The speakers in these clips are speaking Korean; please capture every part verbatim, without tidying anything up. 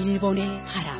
일본의 바람.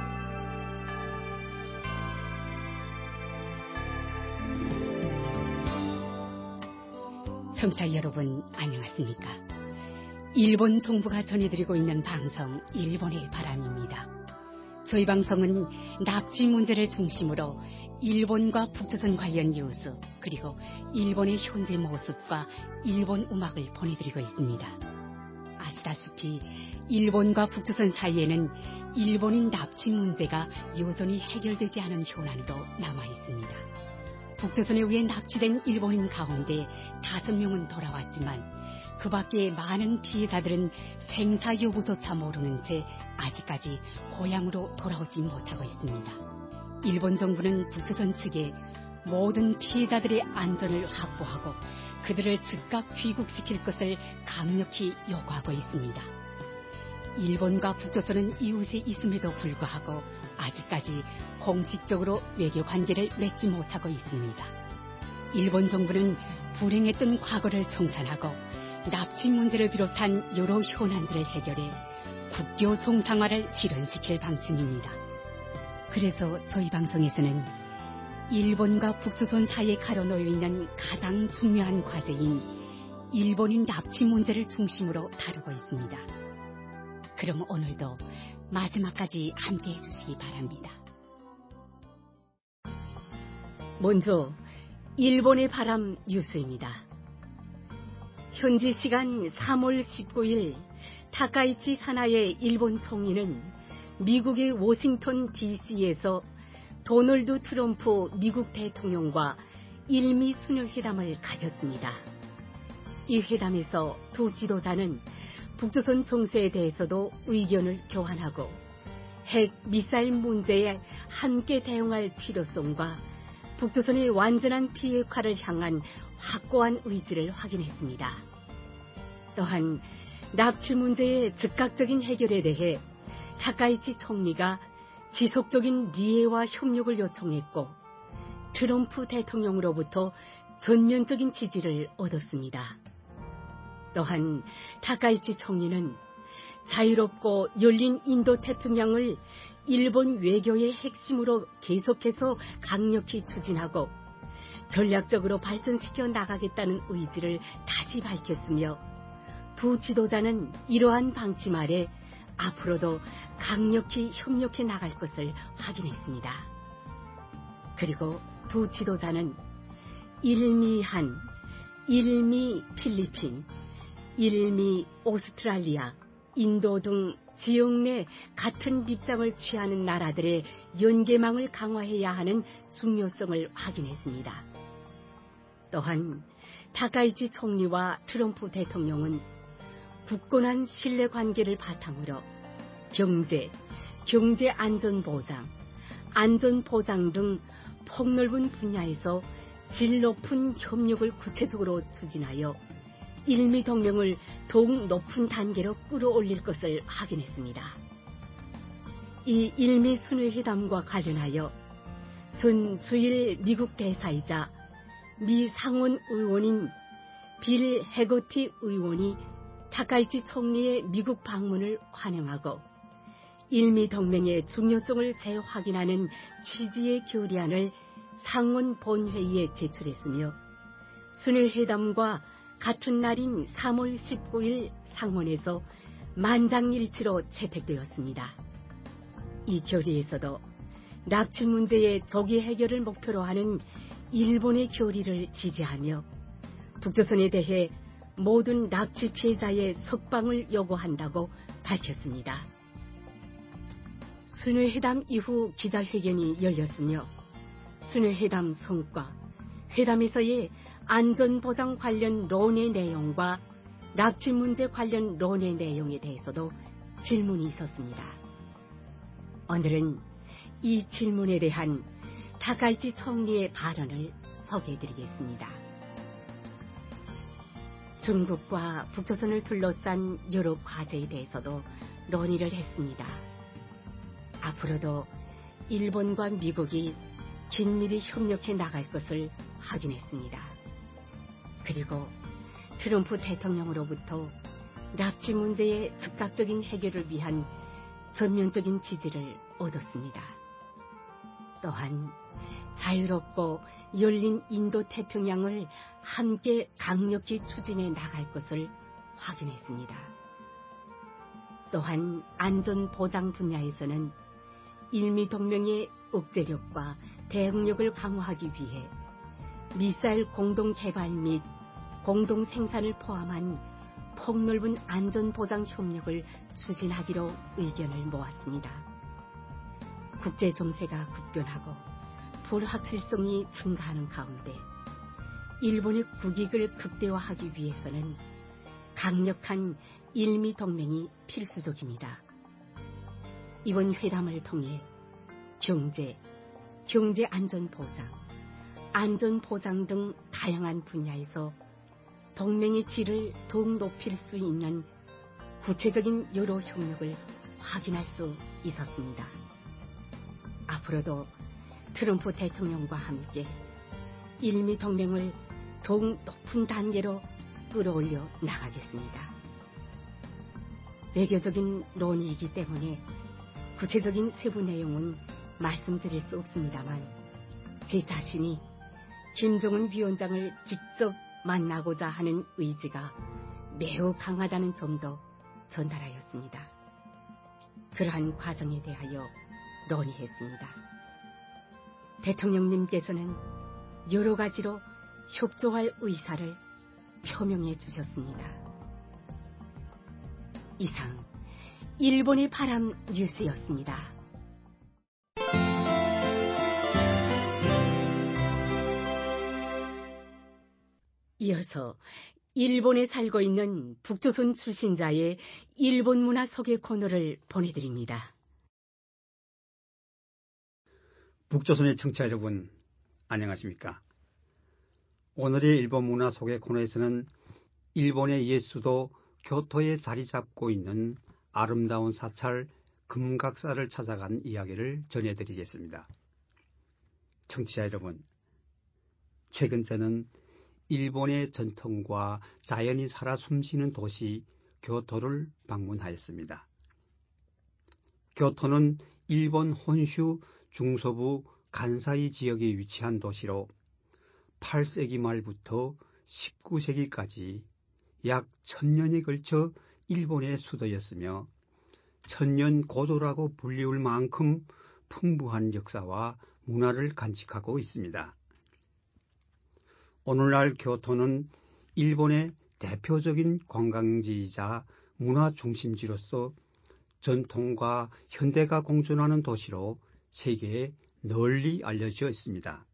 청취자 여러분, 안녕하십니까? 일본 정부가 전해드리고 있는 방송 일본의 바람입니다. 저희 방송은 납치 문제를 중심으로 일본과 북조선 관련 뉴스, 그리고 일본의 현재 모습과 일본 음악을 보내드리고 있습니다. 아시다시피 일본과 북조선 사이에는 일본인 납치 문제가 여전히 해결되지 않은 현안도 남아있습니다. 북조선에 의해 납치된 일본인 가운데 다섯 명은 돌아왔지만 그 밖에 많은 피해자들은 생사 여부조차 모르는 채 아직까지 고향으로 돌아오지 못하고 있습니다. 일본 정부는 북조선 측에 모든 피해자들의 안전을 확보하고 그들을 즉각 귀국시킬 것을 강력히 요구하고 있습니다. 일본과 북조선은 이웃에 있음에도 불구하고 아직까지 공식적으로 외교 관계를 맺지 못하고 있습니다. 일본 정부는 불행했던 과거를 청산하고 납치 문제를 비롯한 여러 현안들을 해결해 국교 정상화를 실현시킬 방침입니다. 그래서 저희 방송에서는 일본과 북조선 사이에 가로놓여 있는 가장 중요한 과제인 일본인 납치 문제를 중심으로 다루고 있습니다. 그럼 오늘도 마지막까지 함께해 주시기 바랍니다. 먼저 일본의 바람 뉴스입니다. 현지 시간 삼월 십구일 타카이치 사나의 일본 총리는 미국의 워싱턴 디씨에서 도널드 트럼프 미국 대통령과 일미 수녀 회담을 가졌습니다. 이 회담에서 두 지도자는 북조선 정세에 대해서도 의견을 교환하고 핵 미사일 문제에 함께 대응할 필요성과 북조선의 완전한 비핵화를 향한 확고한 의지를 확인했습니다. 또한 납치 문제의 즉각적인 해결에 대해 타카이치 총리가 지속적인 이해와 협력을 요청했고 트럼프 대통령으로부터 전면적인 지지를 얻었습니다. 또한 타카이치 총리는 자유롭고 열린 인도태평양을 일본 외교의 핵심으로 계속해서 강력히 추진하고 전략적으로 발전시켜 나가겠다는 의지를 다시 밝혔으며 두 지도자는 이러한 방침 아래 앞으로도 강력히 협력해 나갈 것을 확인했습니다. 그리고 두 지도자는 일미한, 일미 필리핀, 일미 오스트랄리아, 인도 등 지역 내 같은 입장을 취하는 나라들의 연계망을 강화해야 하는 중요성을 확인했습니다. 또한 타카이치 총리와 트럼프 대통령은 굳건한 신뢰관계를 바탕으로 경제, 경제안전보장, 안전보장 등 폭넓은 분야에서 질 높은 협력을 구체적으로 추진하여 일미동맹을 더욱 높은 단계로 끌어올릴 것을 확인했습니다. 이 일미 순회회담과 관련하여 전 주일 미국 대사이자 미 상원 의원인 빌 해거티 의원이 타카이치 총리의 미국 방문을 환영하고 일미 동맹의 중요성을 재확인하는 취지의 결의안을 상원 본회의에 제출했으며 순회회담과 같은 날인 삼월 십구일 상원에서 만장일치로 채택되었습니다. 이 결의에서도 납치 문제의 조기 해결을 목표로 하는 일본의 결의를 지지하며 북조선에 대해 모든 납치 피해자의 석방을 요구한다고 밝혔습니다. 순회회담 이후 기자회견이 열렸으며 순회회담 성과, 회담에서의 안전보장 관련 론의 내용과 납치 문제 관련 론의 내용에 대해서도 질문이 있었습니다. 오늘은 이 질문에 대한 타카이치 총리의 발언을 소개해드리겠습니다. 중국과 북조선을 둘러싼 여러 과제에 대해서도 논의를 했습니다. 앞으로도 일본과 미국이 긴밀히 협력해 나갈 것을 확인했습니다. 그리고 트럼프 대통령으로부터 납치 문제의 즉각적인 해결을 위한 전면적인 지지를 얻었습니다. 또한 자유롭고 열린 인도 태평양을 함께 강력히 추진해 나갈 것을 확인했습니다. 또한 안전 보장 분야에서는 일미 동맹의 억제력과 대응력을 강화하기 위해 미사일 공동 개발 및 공동 생산을 포함한 폭넓은 안전 보장 협력을 추진하기로 의견을 모았습니다. 국제 정세가 급변하고 불확실성이 증가하는 가운데 일본의 국익을 극대화하기 위해서는 강력한 일미 동맹이 필수적입니다. 이번 회담을 통해 경제, 경제 안전 보장, 안전 보장 등 다양한 분야에서 동맹의 질을 더욱 높일 수 있는 구체적인 여러 협력을 확인할 수 있었습니다. 앞으로도 트럼프 대통령과 함께 일미 동맹을 더욱 높은 단계로 끌어올려 나가겠습니다. 외교적인 논의이기 때문에 구체적인 세부 내용은 말씀드릴 수 없습니다만 제 자신이 김정은 위원장을 직접 만나고자 하는 의지가 매우 강하다는 점도 전달하였습니다. 그러한 과정에 대하여 논의했습니다. 대통령님께서는 여러 가지로 협조할 의사를 표명해 주셨습니다. 이상 일본의 바람 뉴스였습니다. 이어서 일본에 살고 있는 북조선 출신자의 일본 문화 소개 코너를 보내드립니다. 북조선의 청취자 여러분, 안녕하십니까? 오늘의 일본 문화 소개 코너에서는 일본의 옛 수도 교토에 자리 잡고 있는 아름다운 사찰 금각사를 찾아간 이야기를 전해드리겠습니다. 청취자 여러분, 최근 저는 일본의 전통과 자연이 살아 숨쉬는 도시 교토를 방문하였습니다. 교토는 일본 혼슈 중서부 간사이 지역에 위치한 도시로 팔 세기 말부터 십구 세기까지 약 천년에 걸쳐 일본의 수도였으며 천년 고도라고 불리울 만큼 풍부한 역사와 문화를 간직하고 있습니다. 오늘날 교토는 일본의 대표적인 관광지이자 문화 중심지로서 전통과 현대가 공존하는 도시로 세계에 널리 알려져 있습니다.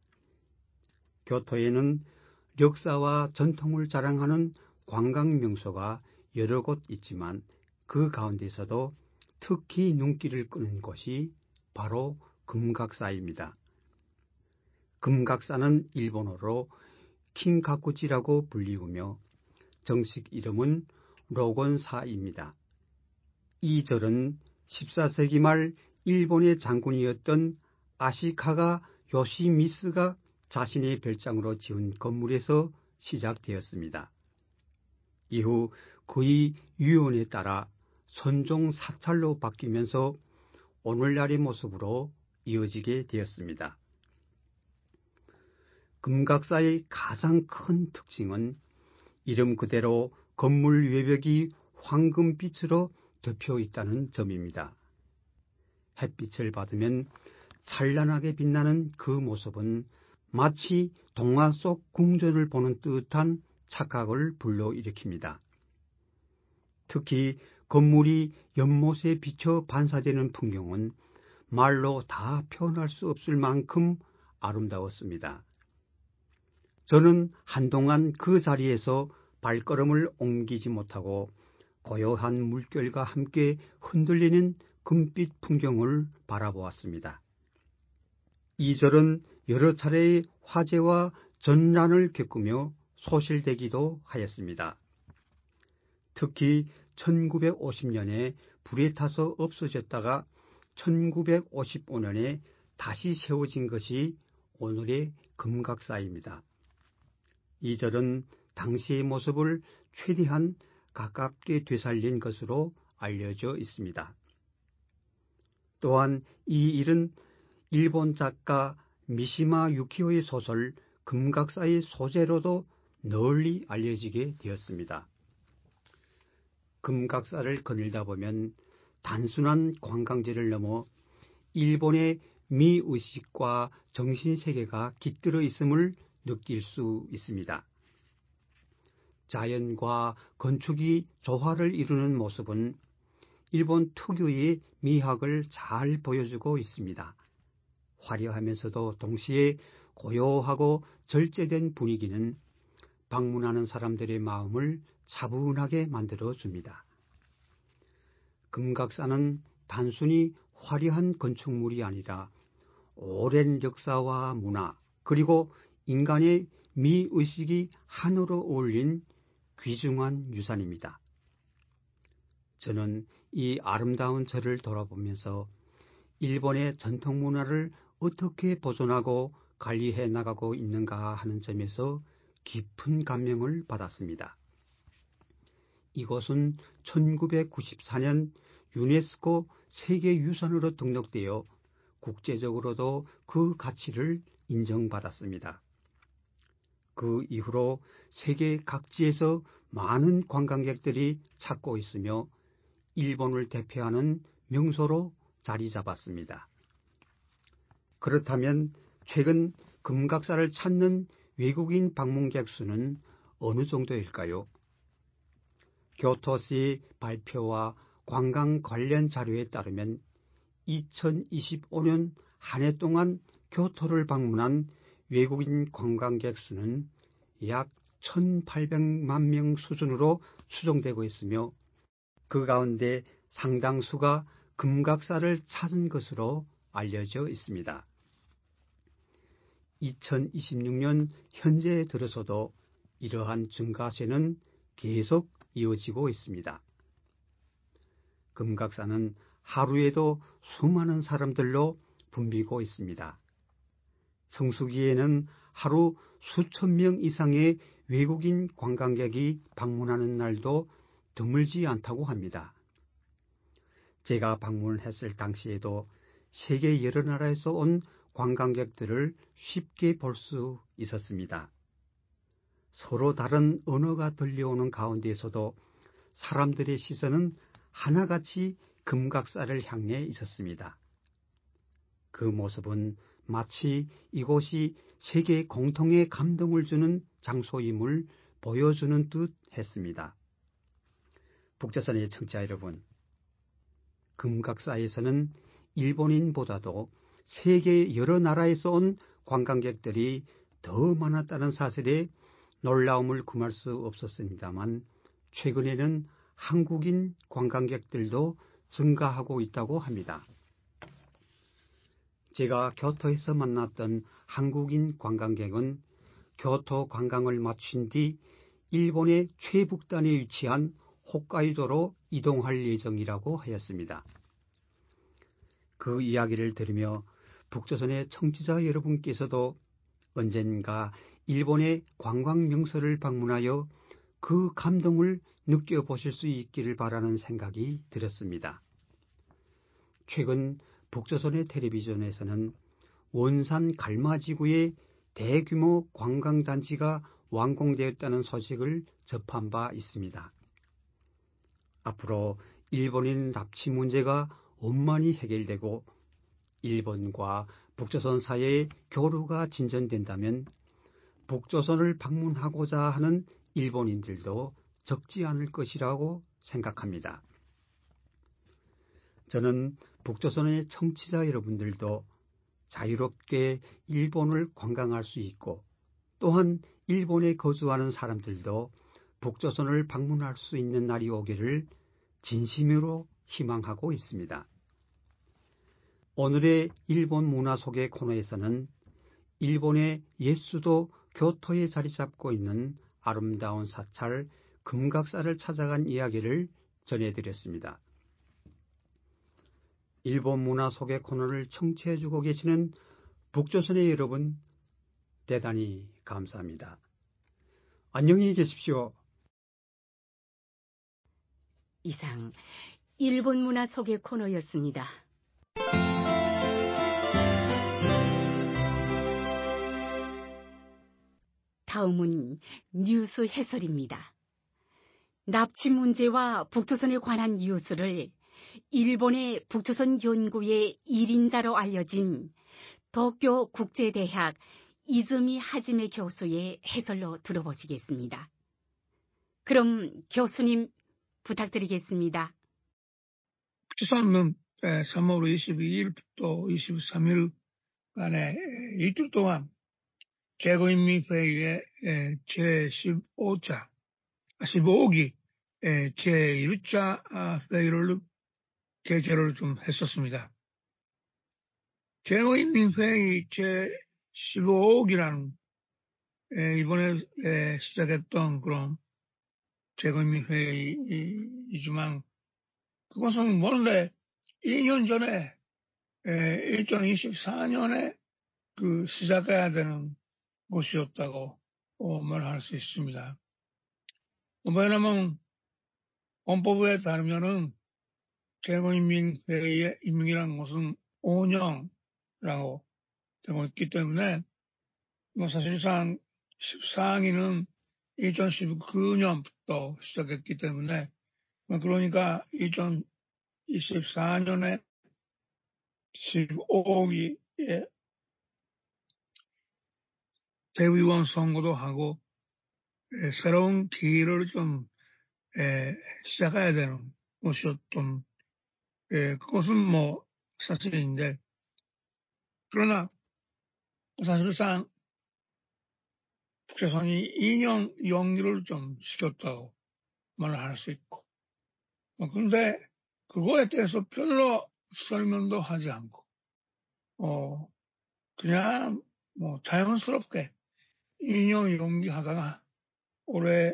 교토에는 역사와 전통을 자랑하는 관광 명소가 여러 곳 있지만 그 가운데서도 특히 눈길을 끄는 곳이 바로 금각사입니다. 금각사는 일본어로 킹가쿠지라고 불리우며 정식 이름은 로곤사입니다. 이 절은 십사 세기 말 일본의 장군이었던 아시카가 요시미스가 자신의 별장으로 지은 건물에서 시작되었습니다. 이후 그의 유언에 따라 선종 사찰로 바뀌면서 오늘날의 모습으로 이어지게 되었습니다. 금각사의 가장 큰 특징은 이름 그대로 건물 외벽이 황금빛으로 덮여 있다는 점입니다. 햇빛을 받으면 찬란하게 빛나는 그 모습은 마치 동화 속 궁전을 보는 듯한 착각을 불러일으킵니다. 특히 건물이 연못에 비쳐 반사되는 풍경은 말로 다 표현할 수 없을 만큼 아름다웠습니다. 저는 한동안 그 자리에서 발걸음을 옮기지 못하고 고요한 물결과 함께 흔들리는 금빛 풍경을 바라보았습니다. 이 절은 여러 차례의 화재와 전란을 겪으며 소실되기도 하였습니다. 특히 천구백오십 년에 불에 타서 없어졌다가 천구백오십오 년에 다시 세워진 것이 오늘의 금각사입니다. 이 절은 당시의 모습을 최대한 가깝게 되살린 것으로 알려져 있습니다. 또한 이 일은 일본 작가 미시마 유키오의 소설 금각사의 소재로도 널리 알려지게 되었습니다. 금각사를 거닐다 보면 단순한 관광지를 넘어 일본의 미의식과 정신세계가 깃들어 있음을 느낄 수 있습니다. 자연과 건축이 조화를 이루는 모습은 일본 특유의 미학을 잘 보여주고 있습니다. 화려하면서도 동시에 고요하고 절제된 분위기는 방문하는 사람들의 마음을 차분하게 만들어줍니다. 금각사는 단순히 화려한 건축물이 아니라 오랜 역사와 문화 그리고 인간의 미의식이 하늘로 어울린 귀중한 유산입니다. 저는 이 아름다운 절을 돌아보면서 일본의 전통 문화를 어떻게 보존하고 관리해 나가고 있는가 하는 점에서 깊은 감명을 받았습니다. 이곳은 천구백구십사 년 유네스코 세계유산으로 등록되어 국제적으로도 그 가치를 인정받았습니다. 그 이후로 세계 각지에서 많은 관광객들이 찾고 있으며 일본을 대표하는 명소로 자리 잡았습니다. 그렇다면 최근 금각사를 찾는 외국인 방문객 수는 어느 정도일까요? 교토시 발표와 관광 관련 자료에 따르면 이천이십오 년 한 해 동안 교토를 방문한 외국인 관광객 수는 약 천팔백만 명 수준으로 추정되고 있으며 그 가운데 상당수가 금각사를 찾은 것으로 알려져 있습니다. 이천이십육 년 현재에 들어서도 이러한 증가세는 계속 이어지고 있습니다. 금각사는 하루에도 수많은 사람들로 붐비고 있습니다. 성수기에는 하루 수천 명 이상의 외국인 관광객이 방문하는 날도 드물지 않다고 합니다. 제가 방문했을 당시에도 세계 여러 나라에서 온 관광객들을 쉽게 볼 수 있었습니다. 서로 다른 언어가 들려오는 가운데에서도 사람들의 시선은 하나같이 금각사를 향해 있었습니다. 그 모습은 마치 이곳이 세계 공통의 감동을 주는 장소임을 보여주는 듯 했습니다. 북조선의 청취자 여러분, 금각사에서는 일본인보다도 세계 여러 나라에서 온 관광객들이 더 많았다는 사실에 놀라움을 금할 수 없었습니다만 최근에는 한국인 관광객들도 증가하고 있다고 합니다. 제가 교토에서 만났던 한국인 관광객은 교토 관광을 마친 뒤 일본의 최북단에 위치한 홋카이도로 이동할 예정이라고 하였습니다. 그 이야기를 들으며 북조선의 청취자 여러분께서도 언젠가 일본의 관광 명소를 방문하여 그 감동을 느껴보실 수 있기를 바라는 생각이 들었습니다. 최근 북조선의 텔레비전에서는 원산 갈마지구의 대규모 관광단지가 완공되었다는 소식을 접한 바 있습니다. 앞으로 일본인 납치 문제가 원만히 해결되고 일본과 북조선 사이의 교류가 진전된다면 북조선을 방문하고자 하는 일본인들도 적지 않을 것이라고 생각합니다. 저는 북조선의 청취자 여러분들도 자유롭게 일본을 관광할 수 있고 또한 일본에 거주하는 사람들도 북조선을 방문할 수 있는 날이 오기를 진심으로 희망하고 있습니다. 오늘의 일본 문화 소개 코너에서는 일본의 옛수도 교토에 자리 잡고 있는 아름다운 사찰 금각사를 찾아간 이야기를 전해드렸습니다. 일본 문화 소개 코너를 청취해주고 계시는 북조선의 여러분, 대단히 감사합니다. 안녕히 계십시오. 이상 일본 문화 소개 코너였습니다. 다음은 뉴스 해설입니다. 납치 문제와 북조선에 관한 뉴스를 일본의 북조선 연구의 일인자로 알려진 도쿄 국제대학 이즈미 하지메 교수의 해설로 들어보시겠습니다. 그럼 교수님 부탁드리겠습니다. 북조선은 삼월 이십이일부터 이십삼일 간에 이틀 동안 최고인민회의의 제십오차, 십오기 제일차 회의를 개최를 좀 했었습니다. 최고인민회의 제십오기라는 이번에 시작했던 그런 최고인민회의이지만 그것은 원래 이 년 전에 이천이십사년에 그 시작해야 되는 것이었다고 말할 수 있습니다. 왜냐하면 헌법에 따르면은 최고인민회의의 임기라는 것은 오 년이라고 되고 있기 때문에 사실상 십사기는 이천십구년부터 시작했기 때문에 그러니까 이천이십사년에 십오기에 대의원 선거도 하고 새로운 기회를 좀 시작해야 되는 것이었던 그것은 뭐 사실인데 그러나 사실상 북조선이 이 년 연기를 좀 시켰다고 말을 할 수 있고 그런데 그거에 대해서 별로 설명도 하지 않고 어 그냥 뭐 자연스럽게 이 년 연기하다가 올해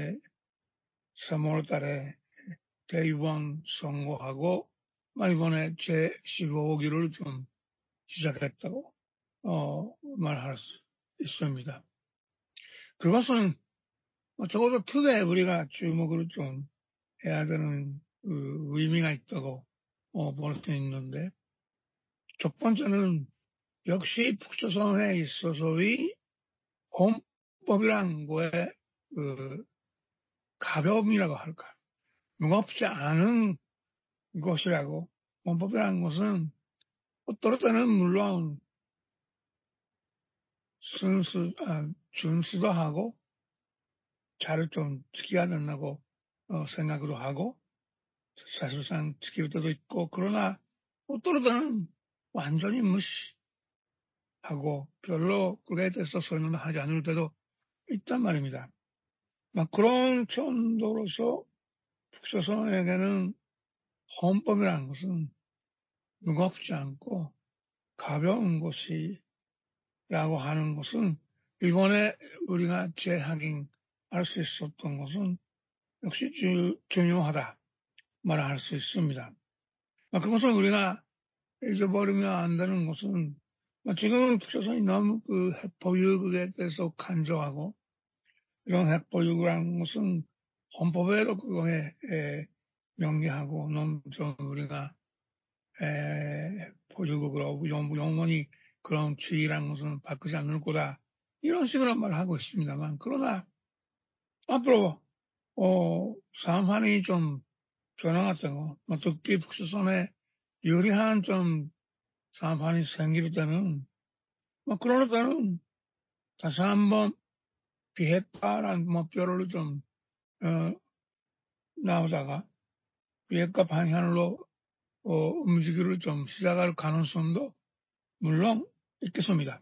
삼월 달에 대의원 선거하고 이번에 제십오기를 좀 시작했다고 어, 말할 수 있습니다. 그것은 적어도 크게 우리가 주목을 좀 해야 되는 그 의미가 있다고 어, 볼 수 있는데 첫 번째는 역시 북조선에 있어서의 헌법이라는 거에 그 가벼움이라고 할까 무겁지 않은 것이라고 헌법이라는 것은 어떨 때는 물론 순수, 아, 준수도 하고 잘 좀 지켜야 된다고 어, 생각도 하고 사실상 지킬 때도 있고 그러나 어떨 때는 완전히 무시하고 별로 그에 대해서 설명을 하지 않을 때도 있단 말입니다. 막 그런 정도로서 북조선에게는 헌법이라는 것은 무겁지 않고 가벼운 것이라고 하는 것은 이번에 우리가 재확인할 수 있었던 것은 역시 주, 중요하다 말할 수 있습니다. 그것을 우리가 잊어버리면 안 되는 것은 지금은 북조선이 너무 그 핵보유국에 대해서 간주하고 이런 핵보유국이라는 것은 헌법에도 그거에 명기하고 너무 좀 우리가 에, 보유국으로 영원히 그런 주의라는 것은 바꾸지 않을 거다. 이런 식으로 말하고 있습니다만, 그러나 앞으로 어, 상황이 좀 변화가 되고 특히 북조선에 유리한 좀 상황이 생길 때는 뭐 그럴 때는 다시 한번 비핵화라는 목표를 좀 어, 나오다가 비핵화 방향으로 어, 움직이를 좀 시작할 가능성도 물론 있겠습니다.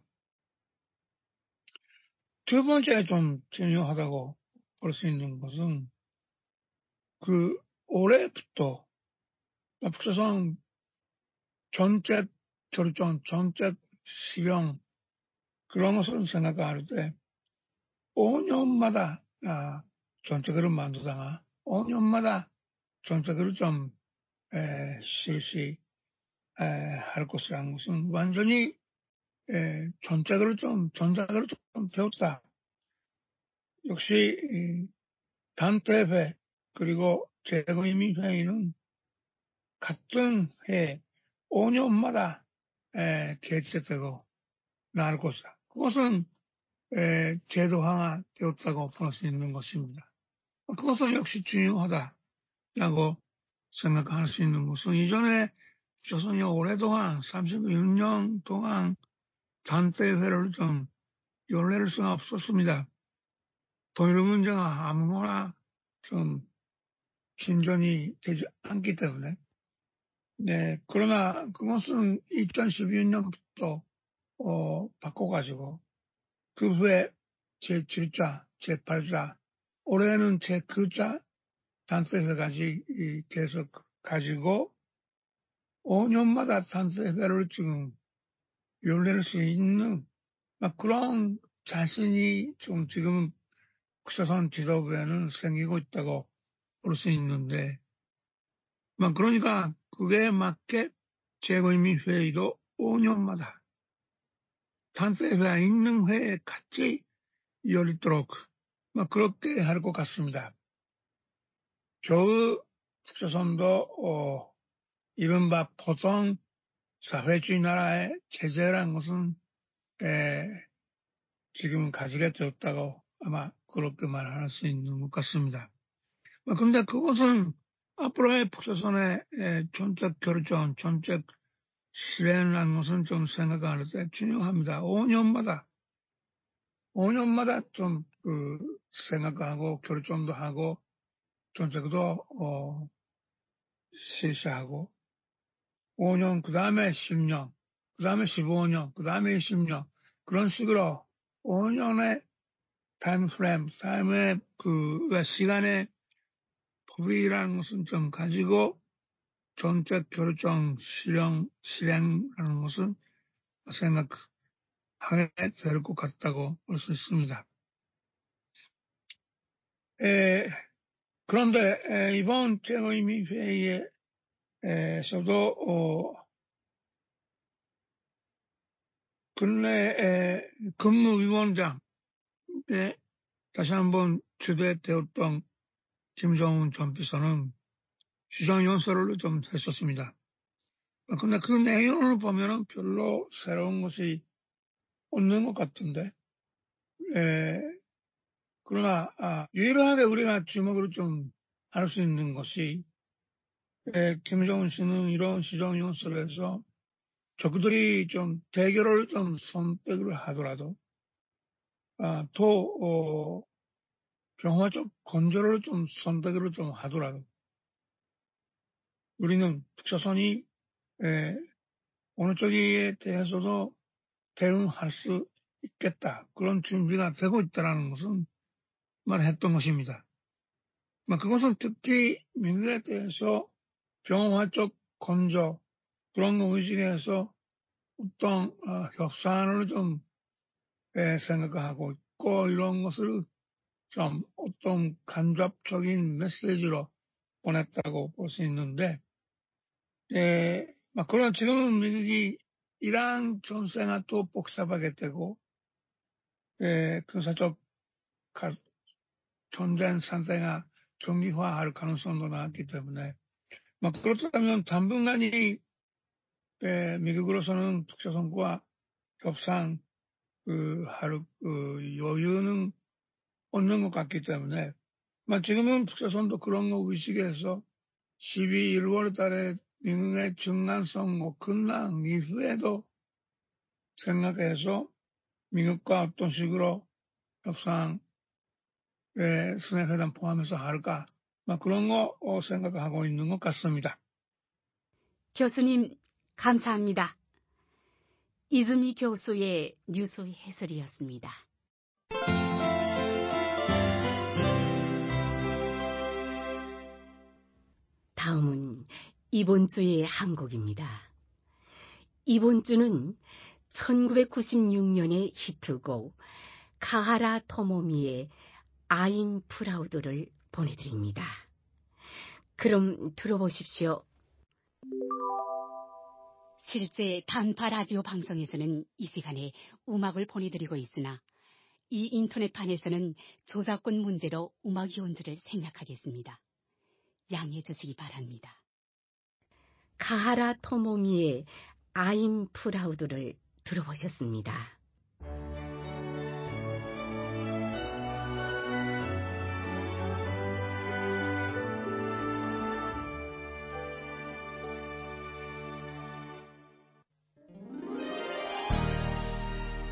두 번째 좀 중요하다고 볼 수 있는 것은 그 올해부터 북조선 정책 결정, 정책 실현 그런 것을 생각할 때 오 년마다 아, 정책을 만들다가 오 년마다 정책을 좀 에, 실시할 것이라는 것은 완전히 에, 정책을 좀 전작을 좀 배웠다. 역시 단태회 그리고 재거인민회의는 같은 해 오 년마다 에, 개최되고 나올 것이다. 그것은 에, 제도화가 되었다고 볼 수 있는 것입니다. 그것은 역시 중요하다라고 생각할 수 있는 것은 이전에 조선이 오랫동안 삼십육 년 동안 단체회를 좀 열릴 수가 없었습니다. 통일 문제가 아무거나 좀 진전이 되지 않기 때문에. 네, 그러나 그것은 이천십이 년부터 어, 바꿔가지고 그 후에 제칠 자, 제팔 자, 올해는 제구 자 단체회까지 계속 가지고 오 년마다 단체회를 지금 열릴 수 있는 그런 자신이 좀 지금 북조선 지도부에는 생기고 있다고 볼 수 있는데, 그러니까 그에 맞게 최고인민회의도 오 년마다 단체회가 있는 회에 같이 열리도록 그렇게 할 것 같습니다. 겨우 북조선도 어, 이른바 보통 사회주의 나라의 체제라는 것은 에, 지금 가지게 되었다고 아마 그렇게 말할 수 있는 것 같습니다. 그런데 그것은 앞으로의 북조선의 정책 결정, 정책 실행이라는 것은 좀 생각할 때 중요합니다. 오 년마다, 오 년마다 좀 그 생각하고 결정도 하고 정책도 어, 실시하고 오 년, 그 다음에 십 년, 그 다음에 십오 년, 그 다음에 이십 년 그런 식으로 오 년의 타임 프레임, 타임의 그 시간의 법이라는 것은 좀 가지고 정책 결정 실행, 실행하는 것은 생각하게 될 것 같다고 볼 수 있습니다. 에, 그런데 에, 이번 최고인민회의에서도 어, 근래 근무위원장에 다시 한번 주도되었던 김정은 전 비서는 시정연설을 좀 했었습니다. 그런데 그 내용을 보면은 별로 새로운 것이 없는 것 같은데, 에, 그러나 아, 유일하게 우리가 주목으로 좀 알 수 있는 것이 에, 김정은 씨는 이런 시정연설에서 적들이 좀 대결을 좀 선택을 하더라도 아, 또 어, 평화적 건조를 좀 선택을 좀 하더라도 우리는 북조선이 에, 어느 쪽에 대해서도 대응할 수 있겠다. 그런 준비가 되고 있다는 것은 말했던 것입니다. 그것은 특히 미국에 대해서 평화적 건조 그런 거 의식해서 어떤 어, 협상을 좀 에, 생각하고 있고 이런 것을 좀 어떤 간접적인 메시지로 보냈다고 볼 수 있는데 에, 그러나 지금은 미국이 이란 전쟁과 또 복잡하게 되고 에, 군사적 전쟁 상태가 정기화할 가능성도 많기 때문에 그렇다면 당분간이 에, 미국으로서는 북조선과 협상 그, 할 그, 여유는 없는 것 같기 때문에 지금은 북조선도 그런 거 의식해서 십이, 일월 달에 미국의 중간선거 끝난 이후에도 생각해서 미국과 어떤 식으로 협상 스낵회담 포함해서 할까 그런 거 생각하고 있는 것 같습니다. 교수님 감사합니다. 이즈미 교수의 뉴스 해설이었습니다. 다음은 이번 주의 한국입니다. 이번 주는 천구백구십육 년의 히트곡 카하라 토모미의 I'm Proud를 보내드립니다. 그럼 들어보십시오. 실제 단파 라디오 방송에서는 이 시간에 음악을 보내드리고 있으나 이 인터넷판에서는 저작권 문제로 음악이 온 줄을 생략하겠습니다. 양해해 주시기 바랍니다. 카하라 토모미의 I'm Proud를 들어보셨습니다.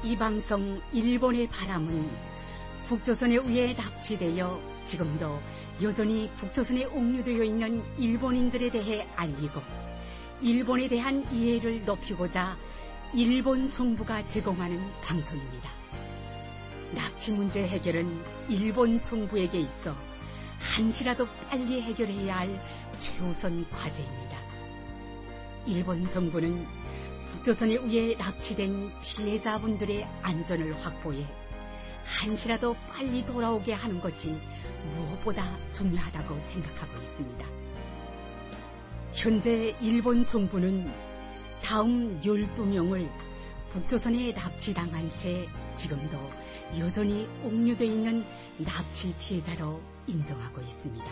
이 방송 일본의 바람은 북조선에 의해 납치되어 지금도 여전히 북조선에 옥류되어 있는 일본인들에 대해 알리고 일본에 대한 이해를 높이고자 일본 정부가 제공하는 방송입니다. 납치 문제 해결은 일본 정부에게 있어 한시라도 빨리 해결해야 할 최우선 과제입니다. 일본 정부는 북조선에 의해 납치된 피해자분들의 안전을 확보해 한시라도 빨리 돌아오게 하는 것이 무엇보다 중요하다고 생각하고 있습니다. 현재 일본 정부는 다음 열두 명을 북조선에 납치당한 채 지금도 여전히 옥류되어 있는 납치 피해자로 인정하고 있습니다.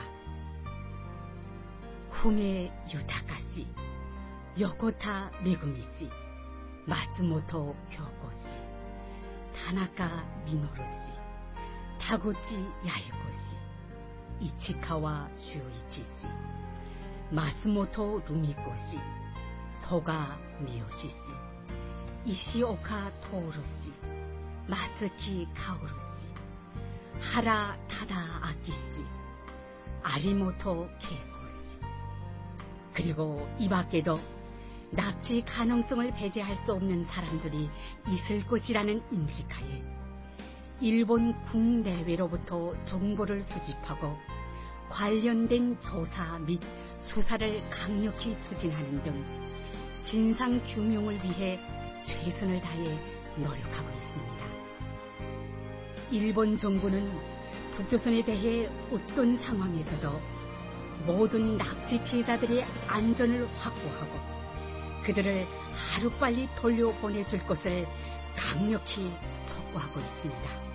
후메 유타카 씨, 요코타 메구미 씨, 마츠모토 교코 씨, 타나카 미노루 씨, 타구치 야에코 씨, 이치카와 슈이치 씨, 마츠모토 루미코 씨, 소가 미요시 씨, 이시오카 토오루 씨, 마츠키 카오루 씨, 하라 타다 아키 씨, 아리모토 케이코 씨, 그리고 이 밖에도 납치 가능성을 배제할 수 없는 사람들이 있을 것이라는 인식하에 일본 국내외로부터 정보를 수집하고 관련된 조사 및 수사를 강력히 추진하는 등 진상규명을 위해 최선을 다해 노력하고 있습니다. 일본 정부는 북조선에 대해 어떤 상황에서도 모든 납치 피해자들의 안전을 확보하고 그들을 하루빨리 돌려보내줄 것을 강력히 촉구하고 있습니다.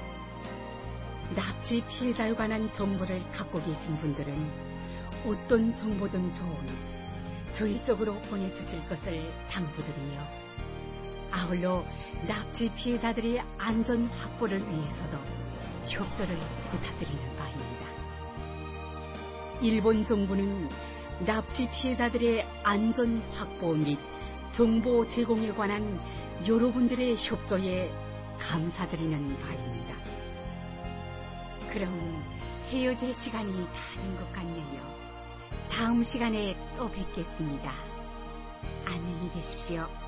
납치 피해자에 관한 정보를 갖고 계신 분들은 어떤 정보든 좋으니 저희 쪽으로 보내주실 것을 당부드리며 아울러 납치 피해자들의 안전 확보를 위해서도 협조를 부탁드리는 바입니다. 일본 정부는 납치 피해자들의 안전 확보 및 정보 제공에 관한 여러분들의 협조에 감사드리는 바입니다. 그럼 헤어질 시간이 다 된 것 같네요. 다음 시간에 또 뵙겠습니다. 안녕히 계십시오.